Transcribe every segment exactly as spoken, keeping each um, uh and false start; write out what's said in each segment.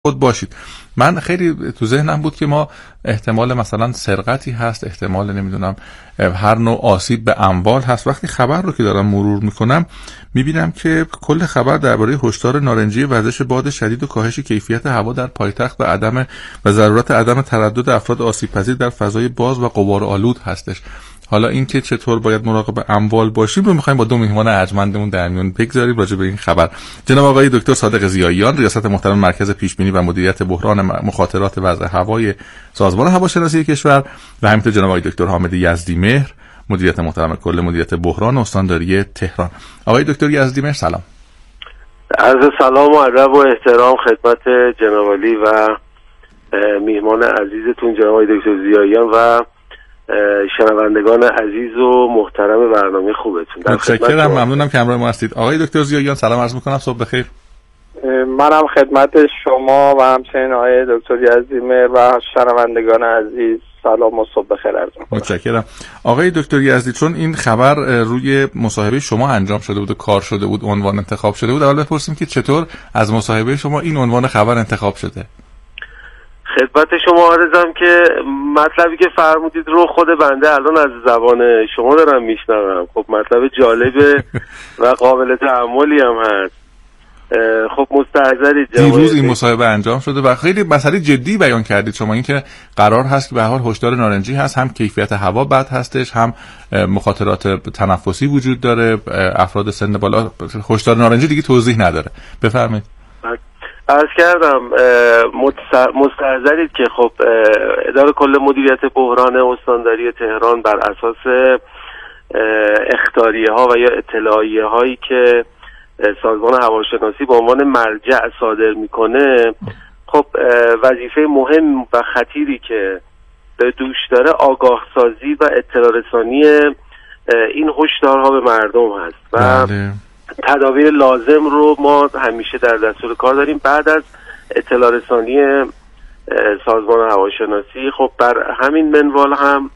خود باشید. من خیلی تو ذهنم بود که ما احتمال مثلا سرقتی هست، احتمال نمیدونم هر نوع آسیب به اموال هست. وقتی خبر رو که دارم مرور میکنم میبینم که کل خبر درباره هشدار نارنجی وزش باد شدید و کاهش کیفیت هوا در پایتخت و عدم و ضرورت عدم تردد افراد آسیب پذیر در فضای باز و غبارآلود هستش. حالا این که چطور باید مراقب اموال باشیم رو می‌خوایم با دو مهمان ارجمندمون در میون بگذاریم راجع به این خبر. جناب آقای دکتر صادق ضیاییان، ریاست محترم مرکز پیشبینی و مدیریت بحران مخاطرات وضع هوای سازمان هواشناسی کشور، و همینطور جناب آقای دکتر حامد یزدیمهر، مدیریت محترم کل مدیریت بحران استانداری تهران. آقای دکتر یزدیمهر سلام. عرض سلام و ادب و احترام خدمت جناب عالی و میهمان عزیزتون جناب آقای دکتر ضیاییان و شنوندگان عزیز و محترم برنامه خوبتون. متشکرم، ممنونم که همراه ما هستید. آقای دکتر ضیاییان سلام عرض میکنم، صبح بخیر. منم خدمت شما و همچنین آقای دکتر یزدیمهر و شنوندگان عزیز سلام و صبح بخیر عرض میکنم. متشکرم. آقای دکتر یزدی، چون این خبر روی مصاحبه شما انجام شده بود و کار شده بود، عنوان انتخاب شده بود، اول بپرسیم که چطور از مصاحبه شما این عنوان خبر انتخاب شده؟ خدمت شما عرضم که مطلبی که فرمودید رو خود بنده الان از زبان شما دارم میشنوم. خب مطلب جالب و قابل تأملی هم هست. خب مستحضرید دیروز این مصاحبه انجام شده و خیلی مسئله جدی بیان کردید شما، این که قرار هست که به هر حال هشدار نارنجی هست، هم کیفیت هوا بد هستش، هم مخاطرات تنفسی وجود داره، افراد سن بالا. هشدار نارنجی دیگه توضیح نداره، بفرمایید. عرض کردم مستحضرید که خب اداره کل مدیریت بحران استانداری تهران بر اساس اخطاریه ها و یا اطلاعیه هایی که سازمان هواشناسی به عنوان مرجع صادر میکنه، خب وظیفه مهم و خطیری که به دوش داره آگاه سازی و اطلاع رسانی این هشدارها به مردم هست و بله. تدابیر لازم رو ما همیشه در دستور کار داریم. بعد از اطلاع رسانی سازمان هواشناسی خب بر همین منوال هم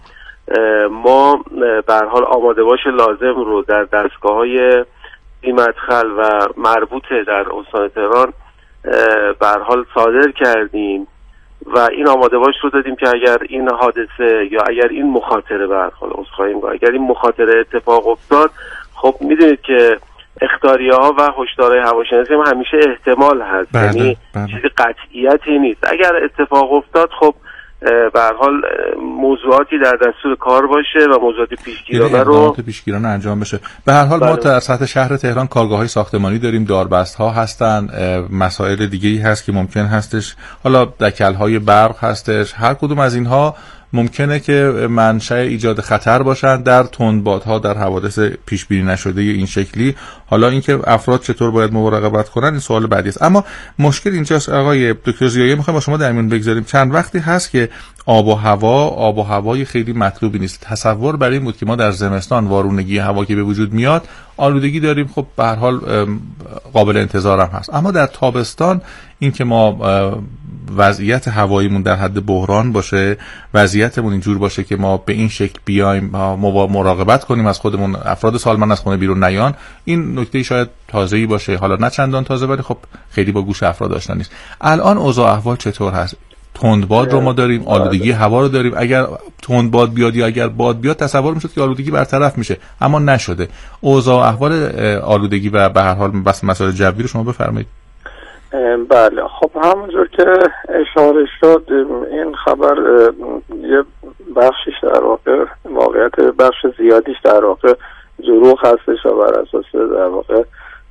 ما به هر حال آماده باش لازم رو در دستگاه‌های بی‌مدخل و مربوطه در استان تهران به هر حال صادر کردیم و این آماده باش رو دادیم که اگر این حادثه یا اگر این مخاطره به هر حال عذرخواهی می‌کنم اگر این مخاطره اتفاق افتاد، خب میدونید که اختاریه ها و هشدارهای هواشناسی هم همیشه احتمال هست، یعنی چیزی قطعیتی نیست. اگر اتفاق افتاد خب به هر حال موضوعاتی در دستور کار باشه و موضوعات پیشگیرانه رو پیشگیرانه انجام بشه. به هر حال بله. ما در سطح شهر تهران کارگاه‌های ساختمانی داریم، داربست ها هستن، مسائل دیگه‌ای هست که ممکن هستش، حالا دکل‌های برق هستش، هر کدوم از اینها ممکنه که منشأ ایجاد خطر باشن در تندبادها، در حوادث پیش بینی نشده این شکلی. حالا اینکه افراد چطور باید مراقبت کنن این سوال بعدی است. اما مشکل اینجاست آقای دکتر ضیاییان، میخوایم با شما در میون بگذاریم چند وقتی هست که آب و هوا آب و هوای خیلی مطلوبی نیست. تصور بر این بود که ما در زمستان وارونگی هوا که به وجود میاد آلودگی داریم، خب به هر حال قابل انتظار هم هست. اما در تابستان این که ما وضعیت هواییمون در حد بحران باشه، وضعیتمون اینجور باشه که ما به این شکل بیایم ما مراقبت کنیم از خودمون، افراد سالمند از خونه بیرون نیان، این نکته شاید تازه‌ای باشه، حالا نه چندان تازه ولی خب خیلی با گوش افراد آشنا نیست. الان اوضاع احوال چطور هست؟ تندباد رو ما داریم، آلودگی هوا رو داریم. اگر تندباد بیاد یا اگر باد بیاد تصور میشد که آلودگی برطرف میشه، اما نشده. اوضاع احوال آلودگی و به هر حال بس مسائل جوی رو شما بفرمایید. بله، خب همونجور که اشاره شد این خبر یه بخشش در واقع واقعیت بخش زیادیش در واقع دروغ هستش و بر اساس در واقع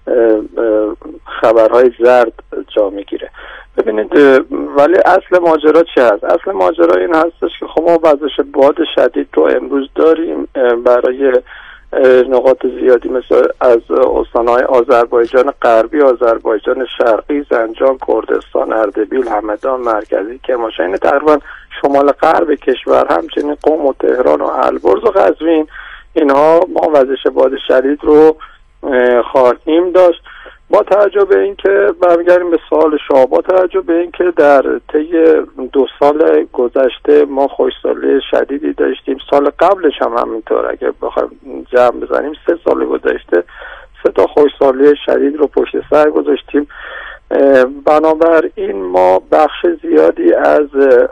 خبرهای زرد جا میگیره. ببینید ولی اصل ماجرا چی هست؟ اصل ماجرا این هستش که خب ما وزش باد شدید رو امروز داریم برای نقاط زیادی مثل از استان‌های آذربایجان غربی، آذربایجان شرقی، زنجان، کردستان، اردبیل، همدان، مرکزی، کرمانشاه، این تقریبا شمال غرب کشور، همچنین قم و تهران و البرز و قزوین، اینها ما وزش باد شدید رو خواهیم داشت. با توجه به اینکه برمیگردیم به سوال شما، با توجه به اینکه در طی دو سال گذشته ما خشکسالی شدیدی داشتیم، سال قبلش هم همینطور، اگر بخوایم جمع بزنیم سه سال گذشته سه تا خشکسالی شدید رو پشت سر گذاشتیم. بنابراین ما بخش زیادی از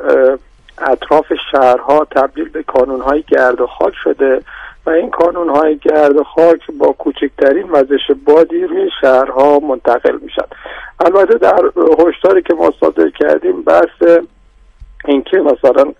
اطراف شهرها تبدیل به کانونهای گرد و خاک شده و این کانونهای گرد و خاک با کوچکترین وزش بادی روی شهرها منتقل میشن. البته در هشداری که ما صادر کردیم بحث اینکه مثلا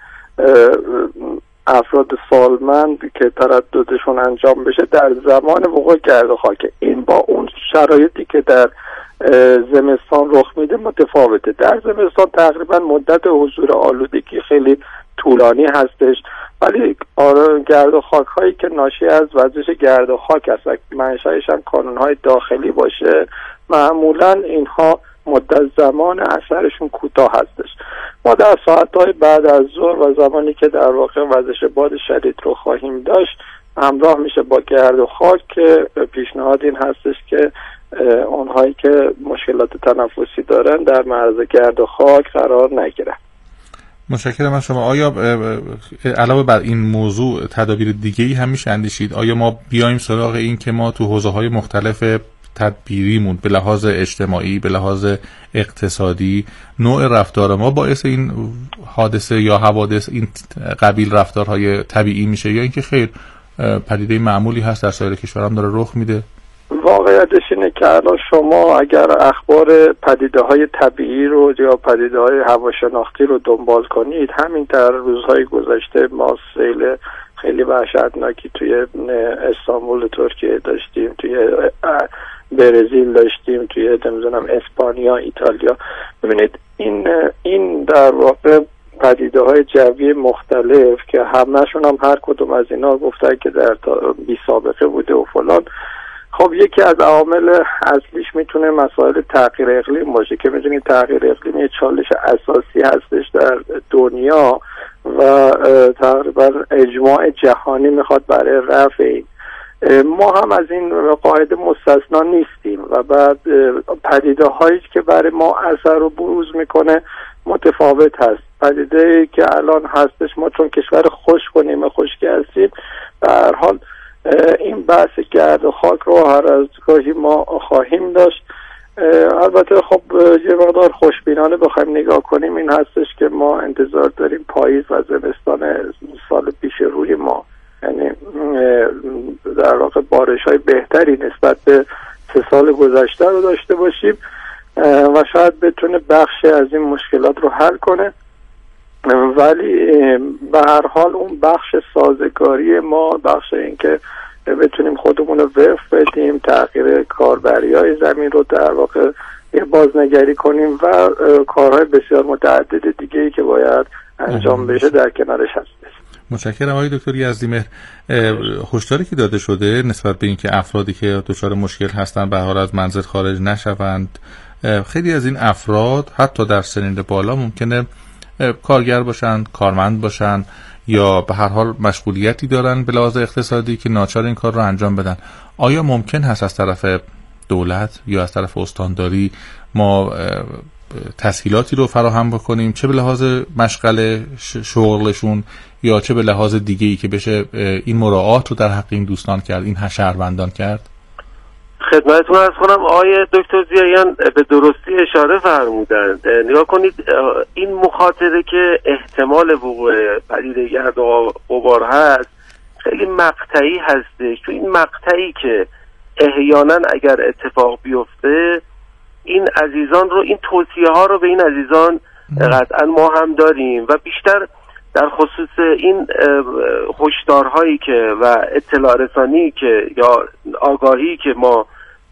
افراد سالمند که ترددشون انجام بشه در زمان وقوع گرد و خاک، این با اون شرایطی که در زمستان رخ میده متفاوته. در زمستان تقریبا مدت حضور آلودگی خیلی طولانی هستش، ولی گرد و خاک هایی که ناشی از وزش گرد و خاک هست، منشأش هم کانون های داخلی باشه، معمولا اینها مدت زمان اثرشون کوتاه هستش. ما در ساعتهای بعد از ظهر و زمانی که در واقع وزش باد شدید رو خواهیم داشت همراه میشه با گرد و خاک که پیشنهاد این هستش که اونهایی که مشکلات تنفسی دارن در معرض گرد و خاک قرار نگیرن. متشکرم از شما. آیا علاوه بر این موضوع تدابیر دیگه‌ای هم میشه اندیشید؟ آیا ما بیایم سراغ این که ما تو حوزه‌های مختلف تدبیریمون به لحاظ اجتماعی، به لحاظ اقتصادی، نوع رفتار ما باعث این حادثه یا حوادث این قبیل رفتارهای طبیعی میشه، یا اینکه خیر پدیده معمولی هست در سایر کشورام داره رخ میده؟ واقعیتش اینه که الان شما اگر اخبار پدیده های طبیعی رو یا پدیده های هواشناختی رو دنبال کنید، همین در روزهای گذشته ما سیل خیلی وحشتناکی توی استانبول ترکیه داشتیم، توی برزیل داشتیم، توی نمیدونم اسپانیا، ایتالیا. ببینید این این در واقع پدیده های جوی مختلف که همه‌شون هم هر کدوم از اینا گفتن که در بی سابقه بوده و فلان. خب یکی از عوامل اصلیش میتونه مسائل تغییر اقلیم باشه که میدونید تغییر اقلیم یه چالش اساسی هستش در دنیا و تقریبا اجماع جهانی میخواد برای رفع این. ما هم از این قاعده مستثنا نیستیم و بعد پدیده هایی که برای ما اثر رو بروز میکنه متفاوت هست. پدیده که الان هستش، ما چون کشور خشک و نیمه خشکی هستیم، به هر حال این بحث گرد و خاک رو هر از گاهی ما خواهیم داشت. البته خب یه مقدار خوشبینانه بخوایم نگاه کنیم این هستش که ما انتظار داریم پاییز و زمستان سال پیش روی ما، یعنی در واقع بارش های بهتری نسبت به سه سال گذشته رو داشته باشیم و شاید بتونه بخشی از این مشکلات رو حل کنه. ولی به هر حال اون بخش سازگاری ما، بخش این که بتونیم خودمون رو وقف بدیم، تغییر کاربری‌های زمین رو در واقع بازنگری کنیم و کارهای بسیار متعدد دیگه‌ای که باید انجام بشه در کنارش هست. متشکرم آقای دکتر یزدیمهر. هشداری که داده شده نسبت به اینکه افرادی که دچار مشکل هستن به هر حال از منزل خارج نشوند، خیلی از این افراد حتی در سنین بالا ممکنه کارگر باشن، کارمند باشن یا به هر حال مشغولیتی دارن به لحاظ اقتصادی که ناچار این کار رو انجام بدن. آیا ممکن هست از طرف دولت یا از طرف استانداری ما تسهیلاتی رو فراهم بکنیم، چه به لحاظ مشغله شغلشون یا چه به لحاظ دیگه‌ای که بشه این مراعات رو در حق این دوستان کرد، این شهروندان کرد؟ خدمتتون عرض کنم آقای دکتر زیایان به درستی اشاره فرمودند. نگاه کنید، این مخاطره که احتمال وقوع پدیده گرد و غبار هست خیلی مقطعی هستش. تو این مقطعی که احیانا اگر اتفاق بیفته، این عزیزان رو، این توصیه ها رو به این عزیزان قطعا ما هم داریم و بیشتر در خصوص این هشدارهایی که و اطلاع رسانی که یا آگاهی که ما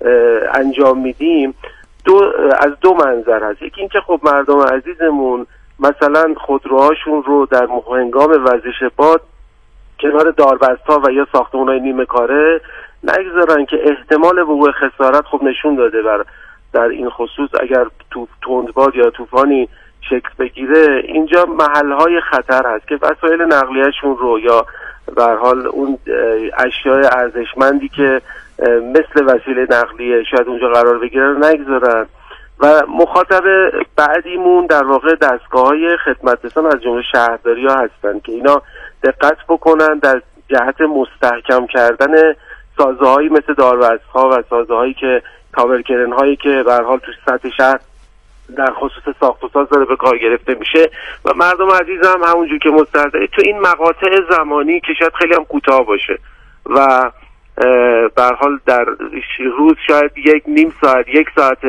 انجام میدیم دو از دو منظر هست. یکی این که خب مردم عزیزمون مثلا خودروهاشون رو در هنگام وزش باد کنار داربست‌ها و یا ساختمان‌های نیمه کاره نگذارن که احتمال وقوع خسارت خب نشون داده بر در این خصوص اگر تو تندباد یا طوفانی شکل بگیره، اینجا محلهای خطر هست که وسایل نقلیه‌شون رو یا به هر حال اون اشیاء ارزشمندی که مثل وسیله نقلیه شاید اونجا قرار بگیره رو نگذارن. و مخاطب بعدیمون در واقع دستگاه‌های خدمت رسان از جمله شهرداری‌ها هستن که اینا دقت بکنن در جهت مستحکم کردن سازه‌هایی مثل داربست‌ها و سازه‌هایی که کاورکرن‌هایی که به هر حال تو سطح شهر در خصوص ساخت و ساز داره به کار گرفته میشه و مردم عزیزم همونجور که مستحضر تو این مقاطع زمانی که شاید خیلی هم کوتاه باشه و به هر حال در روز شاید یک نیم ساعت یک ساعت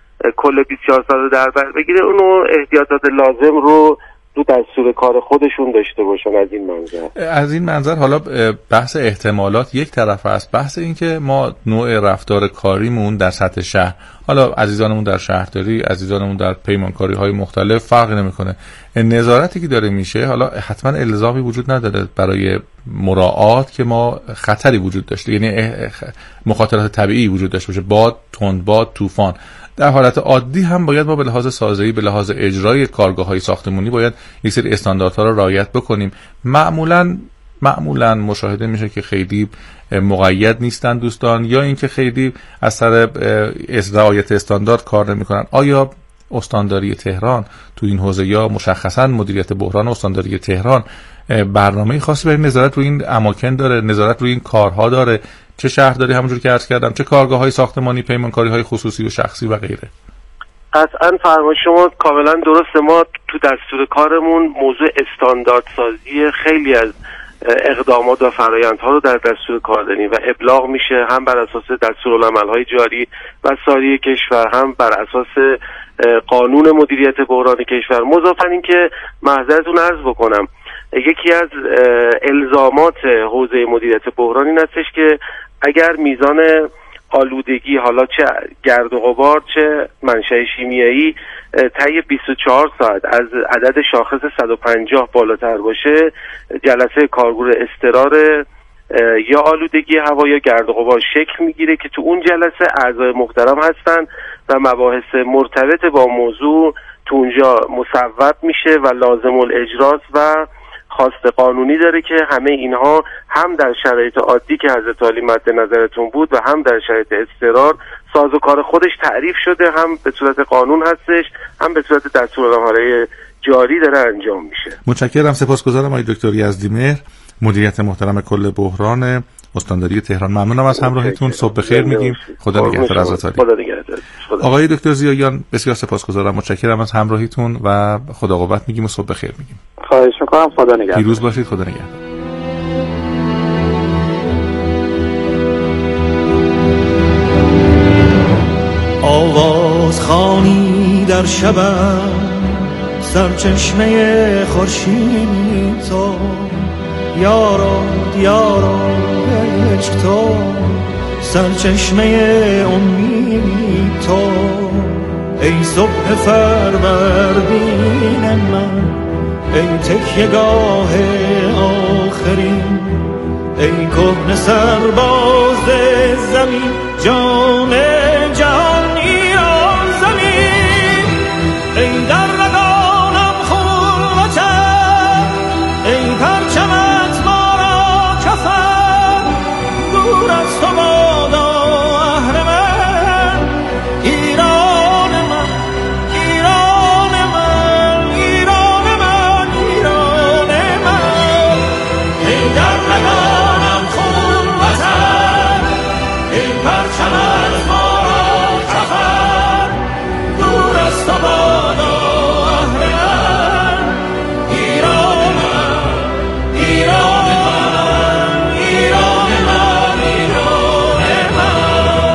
کل بیست و چهار ساعت در بر بگیره، اونو احتیاطات لازم رو تو دستور کار خودشون داشته باشن. از این منظر از این منظر حالا بحث احتمالات یک طرف است، بحث این که ما نوع رفتار کاریمون در سطح شهر، حالا عزیزانمون در شهرداری، عزیزانمون در پیمانکاری های مختلف فرق نمیکنه، نظارتی که داره میشه، حالا حتما الزامی وجود نداره برای مراعات که ما خطری وجود داشته، یعنی مخاطرات طبیعی وجود داشته باشه، باد، تند باد، طوفان. در حالت عادی هم باید ما به لحاظ سازه‌ای، به لحاظ اجرای کارگاه‌های ساختمانی باید یک سری استانداردها رو رعایت بکنیم. معمولاً معمولاً مشاهده میشه که خیلی مقید نیستن دوستان، یا اینکه خیلی از سر رعایت استاندارد کار نمی‌کنن. آیا استانداری تهران تو این حوزه یا مشخصاً مدیریت بحران استانداری تهران برنامه خاصی برای نظارت روی این اماکن داره، نظارت روی این کارها داره؟ چه شهرداری همونجور که عرض کردم، چه کارگاه‌های ساختمانی، پیمانکاری‌های خصوصی و شخصی و غیره؟ قطعاً فرمایش شما کاملا درسته. ما تو دستور کارمون موضوع استاندارد سازی خیلی از اقدامات و فرآیندها رو در دستور کار داریم و ابلاغ میشه هم بر اساس دستورالعمل‌های جاری و ساری کشور، هم بر اساس قانون مدیریت بحران کشور. مضافاً این که معذرتون عرض بکنم، یکی از الزامات حوزه مدیریت بحران این هستش که اگر میزان آلودگی، حالا چه گرد و غبار چه منشأ شیمیایی، طی بیست و چهار ساعت از عدد شاخص صد و پنجاه بالاتر باشه، جلسه کارگروه اضطرار یا آلودگی هوا یا گرد و غبار شکل میگیره که تو اون جلسه اعضای محترم هستن و مباحث مرتبط با موضوع تو اونجا مصوب میشه و لازم الاجراست و خواست قانونی داره که همه اینها هم در شرایط عادی که حضرت عالی مد نظرتون بود و هم در شرایط اضطرار سازوکار خودش تعریف شده، هم به صورت قانون هستش، هم به صورت دستورالعمل‌های جاری داره انجام میشه. متشکرم، سپاسگزارم آقای دکتر یزدیمهر، مدیریت محترم کل بحران استانداری تهران. ممنونم از همراهیتون. صبح بخیر میگیم. خدا نگهدار حضرت عالی. خدا نگهدار. آقای دکتر ضیاییان بسیار سپاسگزارم، متشکرم از همراهیتون و خدا قوت میگیم و صبح بخیر میگیم. خواهش میکنم. خدا نگهدار. پیروز باشید. خدا نگهدار. آواز خوانی در شبم، سرچشمه خورشید تو، یارو دیارو عشق تو، سرچشمه امید تو، ای صبح فروردین من، ای تکیه‌گاه آخرین، ای کهنه سرباز زمین، جام جهان ایران زمین، ای در رگانم خون وطن، ای پرچمت ما را کفن، دور از تو بادا اهرمن، ایران من، ایران من، ایران من، ایران من، ای در رگانم خون وطن، ای پرچمت ما را کفن، دور از تو بادا اهرمن، ایران من، ایران من، ایران من، ایران من.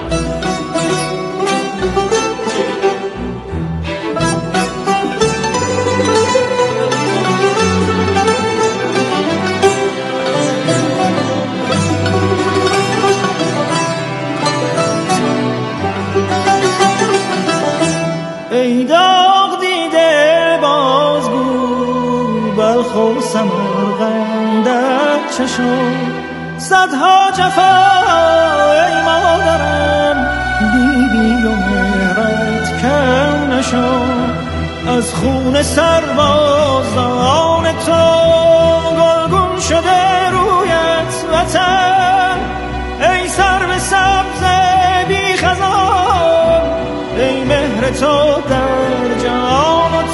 ای داغ دیده بازگو، بلخ و سمرقندت چشم، صدها جفا ای مادرم، دیدی و مهرت کم نشد، از خون سربازان تو گلگون شده رویت وطن، ای سرو سبز بی خزان، ای مهر تو در جان و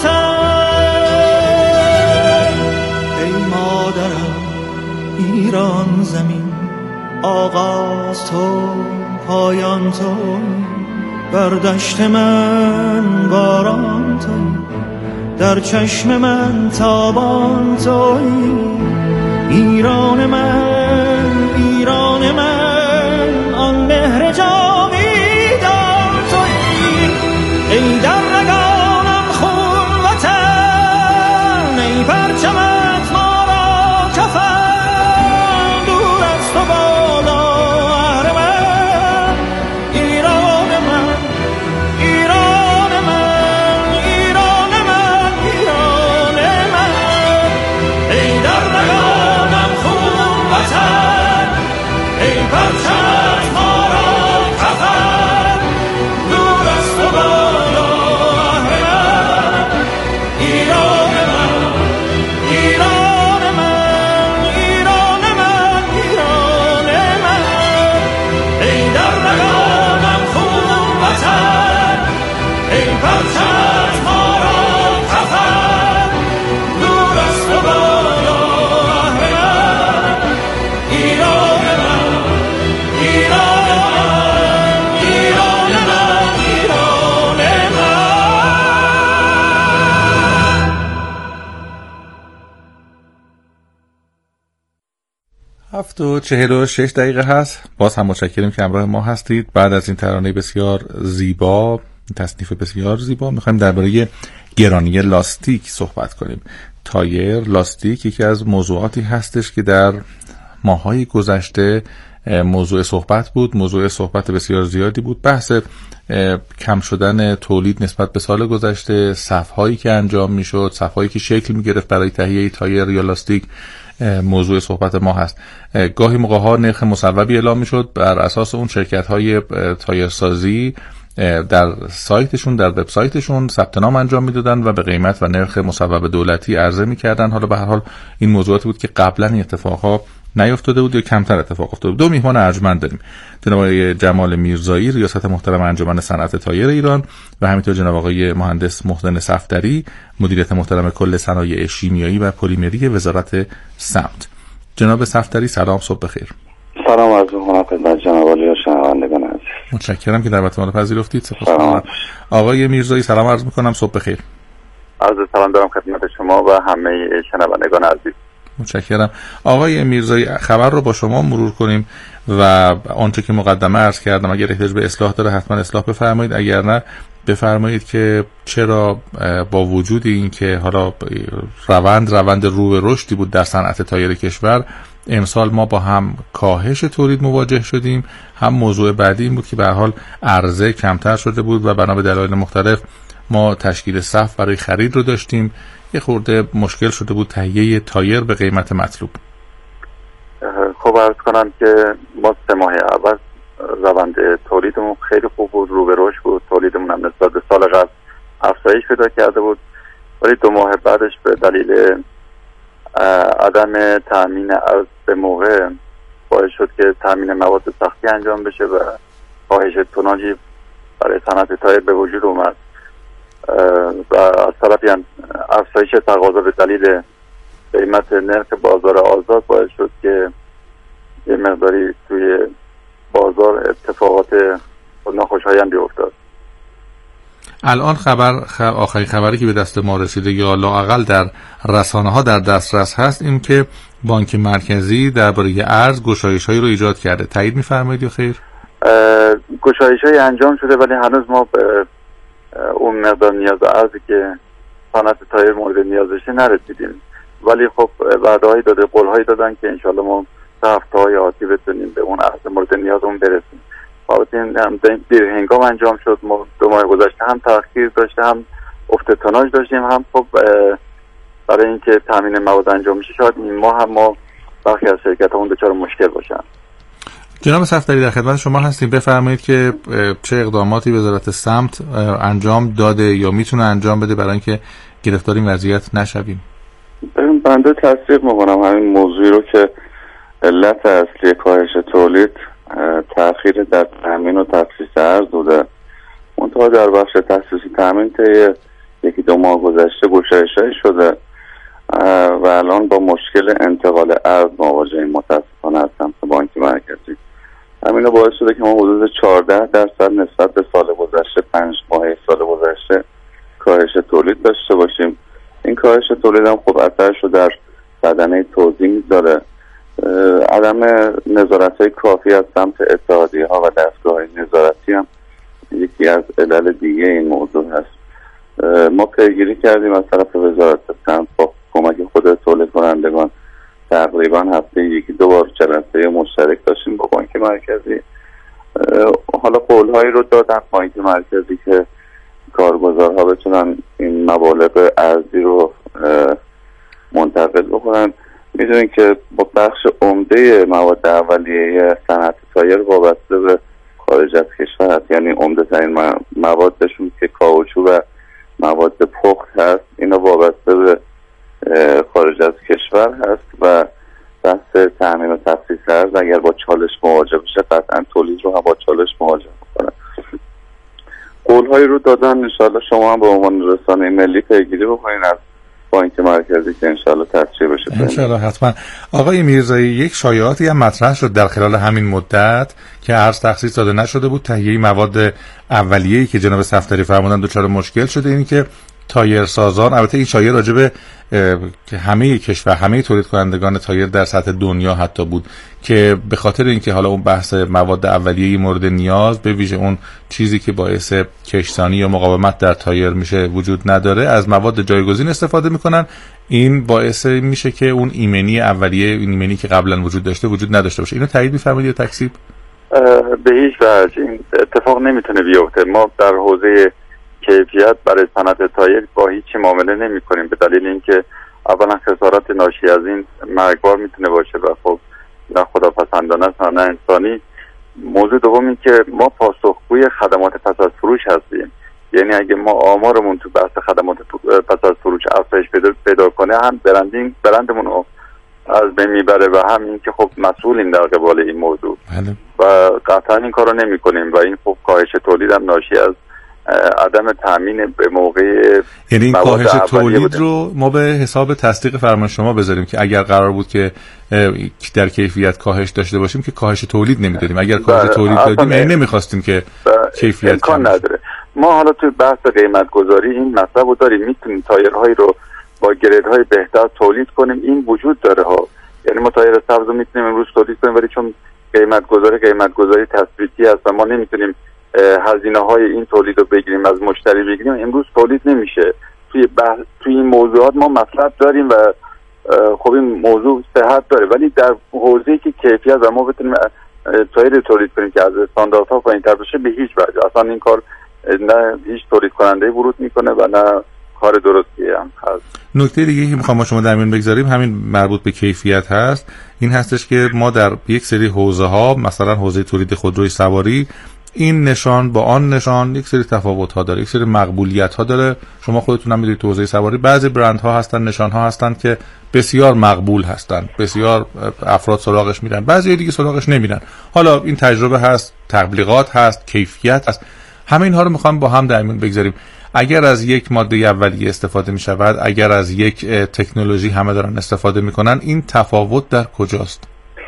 تن، ای مادرم ایران زمین، آغاز تو پایان تو، بر دشت من باران تویی، در چشم من تابان تویی. ایران من، ایران من، آن مهر جاویدان تویی. ای در رگانم خون وطن، ای پرچمت ما را کفن، دور از تو بالا اهرمن. ایران من، ایران من، ایران من، ایران من. ای در رگانم خون وطن، ای پرچمت ما را کفن، دور از تو بالا اهرمن. ایران من، ایران من، ایران من، ایران من. ای در رگانم خون وطن، ای پرچمت ما را کفن، دور از تو بالا اهرمن. ایران من، ایران من، ایران من، ایران من. هفت و چهل و شش دقیقه هست. باز هم متشکریم که همراه ما هستید. بعد از این ترانه بسیار زیبا، تصنیف بسیار زیبا، میخوایم درباره گرانی لاستیک صحبت کنیم. تایر، لاستیک یکی از موضوعاتی هستش که در ماهای گذشته موضوع صحبت بود، موضوع صحبت بسیار زیادی بود. بحث کم شدن تولید نسبت به سال گذشته، صف‌هایی که انجام میشد، صف‌هایی که شکل میگرفت برای تهیه تایر یا لاستیک موضوع صحبت ما هست. گاهی موقع‌ها نرخ مصوبی اعلام میشد، بر اساس اون شرکت‌های تایرسازی در سایتشون، در وبسایتشون ثبت نام انجام میدادن و به قیمت و نرخ مصوب دولتی عرضه میکردن. حالا به هر حال این موضوعاتی بود که قبلا این اتفاقها نیفتاده بود یا کمتر اتفاق افتاده بود. دو میهمان ارجمند داریم، جناب آقای جمال میرزایی، ریاست محترم انجمن صنعت تایر ایران، و همینطور جناب آقای مهندس محسن صفدری، مدیریت محترم کل صنایع شیمیایی و پلیمری وزارت سمت. جناب صفدری سلام، صبح بخیر. سلام عرض می‌کنم خدمت جناب عالی و شنوندگان عزیز. متشکرم که دعوت ما رو پذیرفتید. سپاسگزارم. آقای میرزایی سلام عرض می‌کنم، صبح بخیر. عرض سلام دارم خدمت شما و همه شنوندگان عزیز. متشکرم. آقای میرزایی خبر رو با شما مرور کنیم و آنچه که مقدمه عرض کردم اگر احتیاج به اصلاح داره حتما اصلاح بفرمایید، اگر نه بفرمایید که چرا با وجود این که حالا روند روند رو به رشدی بود در صنعت تایر کشور، امسال ما با هم کاهش تولید مواجه شدیم. هم موضوع بعدی این بود که به هر حال عرضه کمتر شده بود و بنا به دلایل مختلف ما تشکیل صف برای خرید رو داشتیم. یه خورده مشکل شده بود تهیه تایر به قیمت مطلوب. خب عرض کنم که ما سه ماه اول روند تولیدمون خیلی خوب بود، رو به رشد بود. تولیدمون هم نسبت به سال قبل افزایش پیدا کرده بود، ولی دو ماه بعدش به دلیل عدم تامین ارز به موقع باعث شد که تامین مواد سختی انجام بشه و کاهش توناژی برای صنعت تایر به وجود اومد و از طرفی هم افزایش تقاضا به دلیل قیمت نرخ بازار آزاد باعث شد که یه مقداری توی بازار اتفاقات ناخوشایندی افتاد. الان خبر خ... آخرین خبری که به دست ما رسیده یا لااقل در رسانه ها در دسترس هست این که بانک مرکزی درباره ارز گشایش‌هایی رو ایجاد کرده. تایید می‌فرمایید یا خیر؟ گشایش‌های انجام شده ولی هنوز ما به اون مقدار نیاز ارزی که صنعت تایر مورد نیازش نرسیدیم، ولی خب وعده‌هایی داده، قول‌هایی دادن که انشالله ما تا هفته‌های آتی بتونیم به اون ارز مورد نیازمون برسیم. البته این هم دیر هنگام انجام شد. ما دو ماه گذشته هم تأخیر داشته، هم افت توناژ داشتیم، هم خب برای اینکه تامین مواد انجام میشه شاید این ماه هم ما برخی از شرکت‌هامون دچار مشکل باشن. جناب صفدری در خدمت شما هستیم. بفرمایید که چه اقداماتی وزارت سمت انجام داده یا میتونه انجام بده برای اینکه گرفتار این وضعیت نشویم. ببین بنده تصدیق میکنم همین موضوعی رو که علت اصلی کاهش تولید تأخیر در تامین و تخصیص ارز بوده. منتها در بخش تخصیص تامین طی یکی دو ماه گذشته گشایش‌هایی شده و الان با مشکل انتقال ارز مواجهیم متاسفانه از سمت بانک مرکزی. همین باعث شده که ما حدود چهارده درصد نسبت به سال گذشته، پنج ماه سال گذشته کاهش تولید داشته باشیم. این کاهش تولید هم خب اثرش رو در بدنه توزیع میذاره. عدم نظارت‌های کافی از سمت اتحادیه‌ها و دستگاه‌های نظارتی هم یکی از علل دیگه این موضوع هست. ما پیگیری کردیم از طرف وزارت صنعت با کمک خود تولید کنندگان، تقریبا هفته یکی دو بار جلسه مشترک داشتیم با بانک مرکزی. حالا قول‌هایی رو دادن بانک مرکزی که کارگزارها بتونن این مبالغ ارزی رو منتقل بکنن. میدونین که با بخش عمده مواد اولیه صنعت تایر وابسته به خارج از کشور هست، یعنی عمده ترین موادشون که کاوچو و مواد پخت هست اینا وابسته به خارج از کشور هست و بحث تامین و تخصیص ارز اگر با چالش مواجه بشه قطعا تولید رو هم با چالش مواجه میکنه. قول‌هایی رو دادن، انشاءالله شما هم به عنوان رسانه ملی پیگیری بکنین از بانک مرکزی که انشاءالله تصحیح بشه. انشاءالله حتما. آقای میرزایی، یک شایعاتی هم مطرح شد در خلال همین مدت که ارز تخصیص داده نشده بود، تهیه مواد اولیه‌ای که جناب صفدری فرمودن دچار مشکل شده. این که تایر سازان، البته این شایعه راجع به همه کشور، همه تولید کنندگان تایر در سطح دنیا حتی بود که به خاطر اینکه حالا اون بحث مواد اولیه‌ای مورد نیاز، به ویژه اون چیزی که باعث کشتانی یا مقاومت در تایر میشه وجود نداره، از مواد جایگزین استفاده میکنن. این باعث میشه که اون ایمنی اولیه، این ایمنی که قبلا وجود داشته وجود نداشته باشه. اینو تایید می‌فرمایید یا تکذیب؟ به هیچ وجه این اتفاق نمیتونه بیفته. ما در حوزه کیفیت برای صنعت تایر با هیچ معامله نمی کنیم، به دلیل اینکه اولا خسارات ناشی از این مرگبار میتونه باشه و خب نه خداپسندانه است نه انسانی. موضوع دوم این که ما پاسخگوی خدمات پس از فروش هستیم، یعنی اگه ما آمارمون تو بحث خدمات پس از فروش افزایش پیدا کنه، هم برندینگ برندمون رو از بین میبره و هم این که خب مسئولیم در قبال این موضوع بله. و قطعا این کارو نمی کنیم و این خب کاهش تولید هم ناشی از عدم تامین به موقع، یعنی این کاهش تولید رو ما به حساب تصدیق فرمان شما بذاریم که اگر قرار بود که در کیفیت کاهش داشته باشیم که کاهش تولید نمیدادیم. اگر کاهش تولید دادیم یعنی نمیخواستیم که کیفیت امکان نداره. ما حالا تو بحث قیمت گذاری این مطلب رو داریم، میتونیم تایرهایی رو با گریدهای بهتر تولید کنیم، این وجود داره ها. یعنی ما تایر سبز رو میتونیم امروز تولید کنیم، ولی چون قیمت گذاری قیمت گذاری تثبیتی هست و ما نمیتونیم هزینه های این تولید رو بگیریم از مشتری بگیریم، امروز تولید نمیشه. توی بحث توی این موضوعات ما مطلب داریم و خب این موضوع صحت داره، ولی در حوزه‌ای که کیفیت و ما بتونیم تایر تولید کنیم که از استانداردها پایین‌تر باشه، به هیچ وجه اصلا این کار نه هیچ تولید کننده ورود میکنه و نه کار درستیه هم هست. نکته دیگه که میخوام با شما در میون بگذاریم همین مربوط به کیفیت هست. این هستش که ما در یک سری حوزه ها، مثلا حوزه تولید خودروی سواری، این نشان با آن نشان یک سری تفاوت ها داره، یک سری مقبولیت ها داره. شما خودتون هم میدونید تو حوزه سواری بعضی برند ها هستن، نشان ها هستن که بسیار مقبول هستن، بسیار افراد سراغش میرن، بعضی دیگه سراغش نمیرن. حالا این تجربه هست، تبلیغات هست، کیفیت هست، همه اینها رو میخوام با هم در میون بگذاریم. اگر از یک ماده اولیه استفاده میشود، اگر از یک تکنولوژی همه دارن استفاده میکنن، این تفاوت در کجاست؟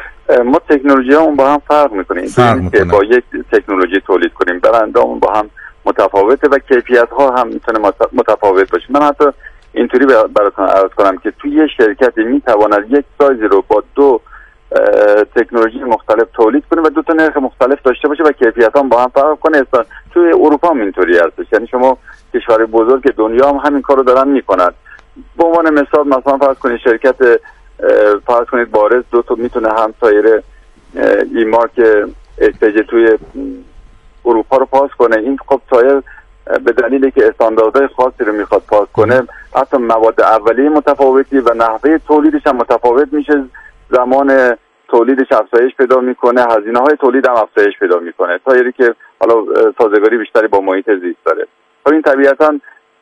ما تکنولوژی همون با هم فرق میکنیم، که با یک تکنولوژی تولید کنیم برندامون با هم متفاوته و کیفیت ها هم میتونه متفاوت باشه. من حتی اینطوری براتون عرض کنم که توی یه شرکتی میتواند یک سایزی رو با دو تکنولوژی مختلف تولید کنه و دو تا نرخ مختلف داشته باشه و کیفیت هم با هم فرق کنه. توی اروپا هم اینطوری هستش، یعنی شما کشور بزرگ دنیا هم همین کارو دارن میکنن. به عنوان مثال مثلا فرض کنید شرکت فرض کنید بارز دو تا میتونه هم تایر ای مارک استیج توی اروپا رو پاس کنه. این خب تایر به دلیلی که استانداردهای خاصی رو میخواد پاس کنه، حتی مواد اولیه متفاوتی و نحوه تولیدش هم متفاوت میشه، زمان تولیدش افزایش پیدا میکنه، هزینه های تولید هم افزایش پیدا میکنه، تایری که حالا سازگاری بیشتری با محیط زیست داره. خب این طبیعتا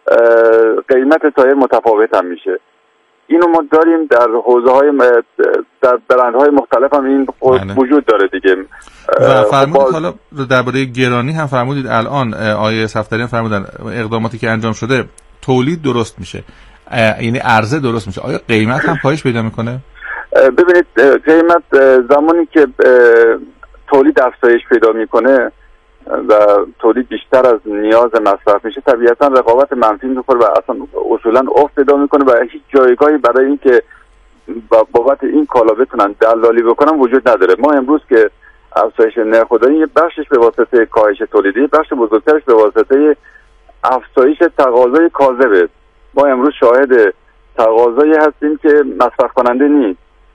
قیمت تایر متفاوت هم میشه. اینو ما داریم در حوزه های در برندهای مختلف هم این وجود داره دیگه. و فرمودید حالا درباره گرانی هم فرمودید، الان آیه صفدری فرمودن اقداماتی که انجام شده تولید درست میشه، یعنی عرضه درست میشه، آیا قیمت هم کاهش پیدا میکنه؟ ببینید قیمت زمانی که تولید افزایش پیدا میکنه و تولید بیشتر از نیاز مصرف میشه، طبیعتا رقابت منفی میخوره و اصلا اصولا افت پیدا میکنه و هیچ جایگاهی برای اینکه بابت این کالا بتونن دلالی بکنن وجود نداره. ما امروز که افزایش نرخ داریم، یه بخشش به واسطه کاهش تولیدی، بخش بزرگترش به واسطه افزایش تقاضای کاذبه. ما امروز شاهد تقاضایی هستیم که مصرف کننده نیست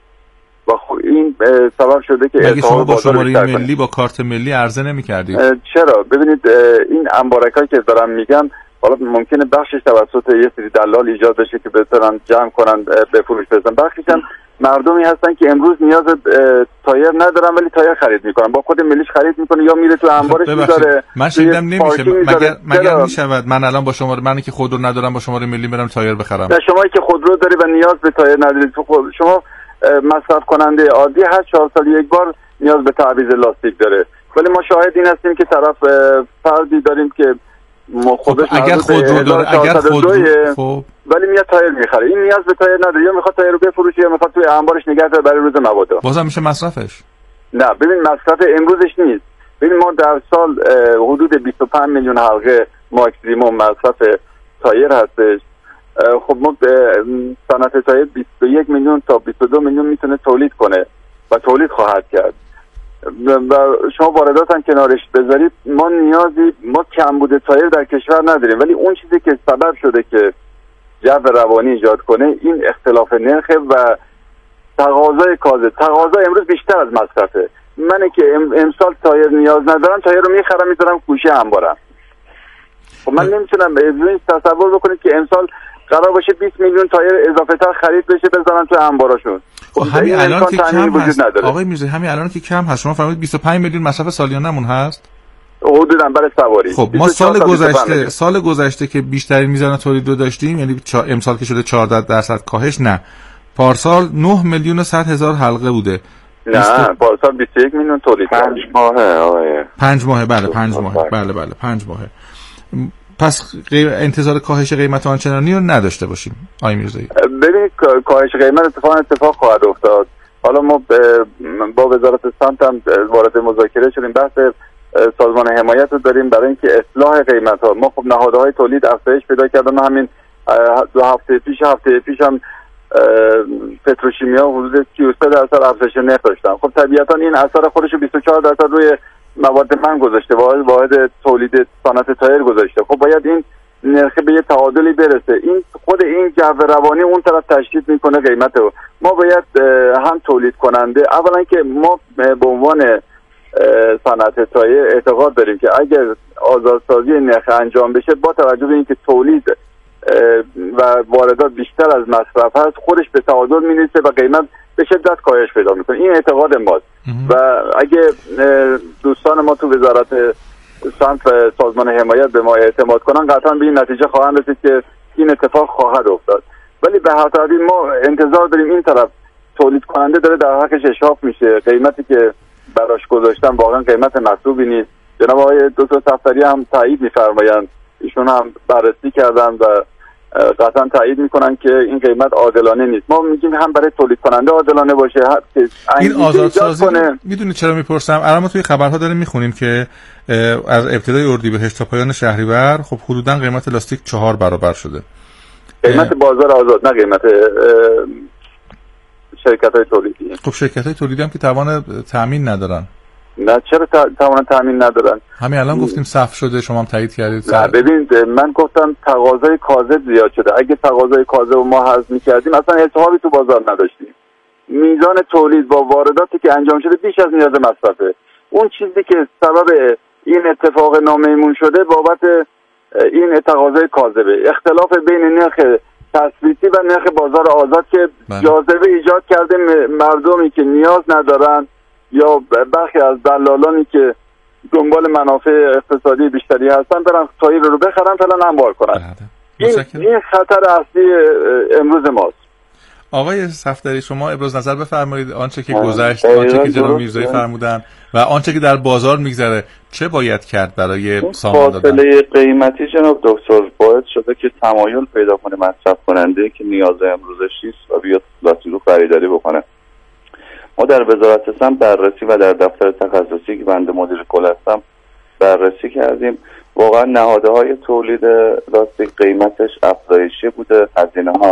و خب این سبب شده که مگه شما با شماره ملی با کارت ملی عرضه نمی‌کردید؟ چرا؟ ببینید این انبارکایی که دارم میگم، حالا ممکنه بخشش توسط یه سری دلال ایجاد بشه که بتونن جمع کنن به فروش برسن، بخشش هم مردمی هستن که امروز نیاز تایر ندارن ولی تایر خرید میکنن، با خود ملیش خرید میکنه یا میره تو انبارش میذاره. من شنیدم نمیشه. مگر مگر میشود من الان با شماره، من که خودرو ندارم با شماره ملی برم تایر بخرم؟ نه، شما که خودرو داری و نیاز به تایر ندارید، شما مصرف کننده عادی هر چهار سال یک بار نیاز به تعویض لاستیک داره، ولی ما شاهد این هستیم که طرف فردی داریم که خودش خب اگر خودرو داره، اگر خودرو خب ولی میاد تایر میخره، این نیاز به تایر نداره، یا میخواد تایر رو بفروشه یا میخواد توی انبارش نگه داره برای روز مبادا. بازم میشه مصرفش؟ نه ببین، مصرف امروزش نیست. ببین ما در سال حدود بیست و پنج میلیون حلقه ماکسیموم مصرف تایر هستش. خب ما صنعت تایر بیست و یک میلیون تا بیست و دو میلیون میتونه تولید کنه و تولید خواهد کرد و شما واردات هم کنارش بذارید، ما نیازی ما کمبود تایر در کشور نداریم، ولی اون چیزی که سبب شده که جو روانی ایجاد کنه این اختلاف نرخ و تقاضای کاذب. تقاضا امروز بیشتر از مصرفه. من که امسال تایر نیاز ندارم، تایر رو میخرم میذارم گوشه انبارم. خب من نمیتونم از تصور بکنید که امسال قرار باشه بیست میلیون تایر اضافه تر خرید بشه بذارن تو انباراشون. خب همین الان که کم هست آقای میرزایی، همین الان که کم هست، شما فرمودید بیست و پنج میلیون مصرف سالیانمون هست حدوداً برای سواری. خب ما سال گذشته سال گذشته که بیشترین میزان تولید رو داشتیم، یعنی چا... امسال که شده چهارده درصد کاهش، نه پارسال نه میلیون و صد هزار حلقه بوده. نه بیست... پارسال بیست و یک میلیون تولید. پنج ماهه آقای پنج ماهه بله پنج ماهه بله بله پنج ماهه. پس انتظار کاهش قیمت آنچنانی رو نداشته باشیم آقای میرزایی؟ ببینید کاهش قیمت اتفاقا اتفاق خواهد افتاد. حالا ما با وزارت سمت هم وارد مذاکره شدیم، بحث سازمان حمایت رو داریم برای اینکه اصلاح قیمت ها. ما خب نهادهای تولید افزایش پیدا کردن، همین دو هفته پیش هفته پیش هم پتروشیمیا حدود سی و سه درصد افزایش نرخ داشتن. خب طبیعتا این اثر خودش رو بیست و چهار درصد روی مواد من گذاشته، واحد واحد تولید صنعت تایر گذاشته. خب باید این نرخ به یه تعادلی برسه. این خود این جو روانی اون طرف تشدید میکنه قیمت رو. ما باید هم تولید کننده، اولا که ما به عنوان صنعت تایر اعتقاد داریم که اگر آزادسازی نرخ انجام بشه، با توجه به اینکه تولید و واردات بیشتر از مصرف هست، خودش به تعادل میرسه و قیمت به شدت کاهش پیدا میکنه. این اعتقاد ماست و اگه دوستان ما تو وزارت سمت و سازمان حمایت به ما اعتماد کنن، قطعا به این نتیجه خواهند رسید که این اتفاق خواهد افتاد. ولی به هر حال ما انتظار داریم این طرف تولید کننده داره در حقش اشراف میشه، قیمتی که براش گذاشتن واقعا قیمت مطلوبی نیست. جناب آقای دکتر صفدری هم تایید می‌فرمایند، ایشون هم بررسی کردن و قطعا تایید میکنن که این قیمت عادلانه نیست. ما میگیم هم برای تولید کننده عادلانه باشه، این آزادسازی. میدونید چرا میپرسم؟ الان ما توی خبرها داریم میخونیم که از ابتدای اردیبهشت تا پایان شهریور خب حدوداً قیمت لاستیک چهار برابر شده. قیمت بازار آزاد، نه قیمت شرکت‌های تولیدی. خب شرکت‌های تولیدی هم که توان تامین ندارن. نه چرا توان تامین ندارن؟ همین الان گفتیم صف شده، شما هم تایید کردید. نه ببینید، من گفتم تقاضای کاذب زیاد شده. اگه تقاضای کاذب ما حذف می‌کردیم اصلا التهابی تو بازار نداشتیم. میزان تولید با وارداتی که انجام شده بیش از نیاز مصرفه. اون چیزی که سبب این اتفاق نامیمون شده بابت این تقاضای کاذبه، اختلاف بین نرخ تثبیتی و نرخ بازار آزاد که جاذبه ایجاد کرده مردمی که نیاز ندارن یا برخی از دلالانی که دنبال منافع اقتصادی بیشتری هستن برن تایر رو بخرن فعلا انبار کنن. این, این خطر اصلی امروز ماست. آقای صفدری شما ابراز نظر بفرمایید. آنچه که گذشت، آنچه که جناب میرزایی فرمودن و آنچه که در بازار میگذره چه باید کرد برای سامان دادن؟ فاصله قیمتی جناب دکتر باید شده که تمایل پیدا کنه مصرف کننده که نیاز امروزش نیست و بیاد لاستیک رو خریداری بکنه. ما در وزارت سمت بررسی و در دفتر تخصصی که بنده مدیر کل هستم بررسی کردیم. واقعا نهادهای تولید لاستیک قیمتش افزایشی بوده، هزینه ها